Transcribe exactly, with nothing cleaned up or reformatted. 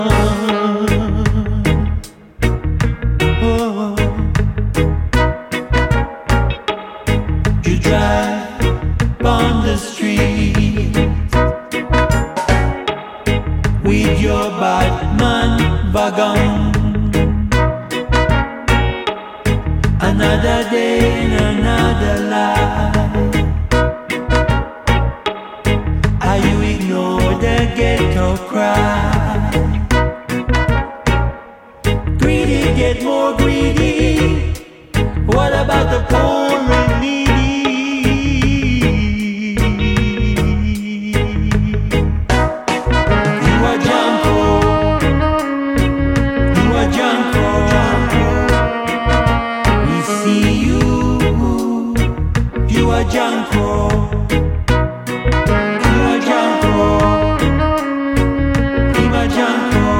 Oh, you drive on the street with your Batman wagon. Another day in another life. How you ignore the ghetto cry?